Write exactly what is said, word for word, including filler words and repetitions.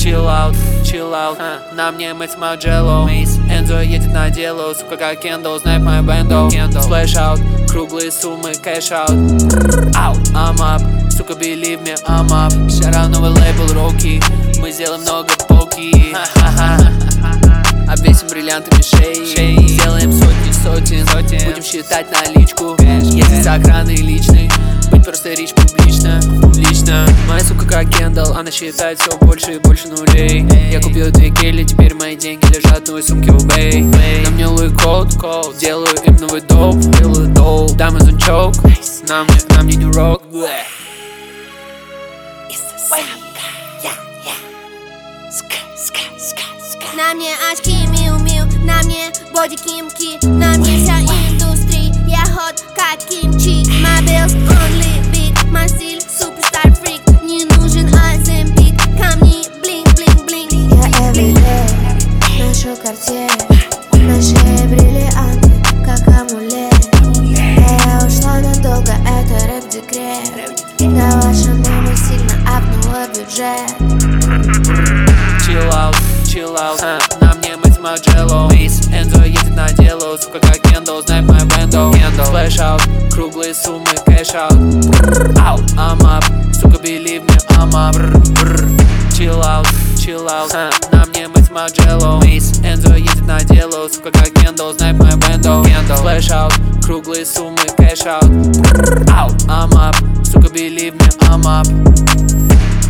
Chill out, chill out, на мне мыть Маджелло. Энзо едет на дело, сука как Кендалл, знает мою бенду. Splash out, круглые суммы, кэш аут. I'm up, сука believe me, I'm up. Шара новый лейбл, Роки, мы сделаем много поки. Обвесим бриллиантами шеи, сделаем сотни сотен, сотен. Будем считать наличку, ездить с охраной личной, быть просто рич публично, лично. Моя сука как Кендалл, она считает все больше и больше нулей. Я купил две кели, теперь мои деньги лежат в новой сумке у Бэй. На мне Луи Код, делаю им новый доп, делаю доп. Дамы зон чок, на мне, на мне не рок. На мне очки миу-миу, на мне боди кимки, на мне вся индустрия, я хот как кимчи. My bills only big, мой стиль суперстар фрик, не нужен Оземпик, камни блинк-блинк-блинк. Я everyday ношу Cartier, на шее бриллианты, как амулет. Да я ушла надолго, это рэп-декрет. Да ваша мама сильно апнула бюджет. Chill out, chill out, на мне мыть Маджелло. Энзо едет на дело, сука как Кендалл, знает мою бенду. Splash out, круглые суммы, кэш аут. I'm up, сука believe me, I'm up. Chill out, chill out, на мне мыть Маджелло. Энзо едет на дело, сука как Кендалл, знает мою бенду. Splash out, круглые суммы, кэш аут. I'm up, сука believe me, I'm up.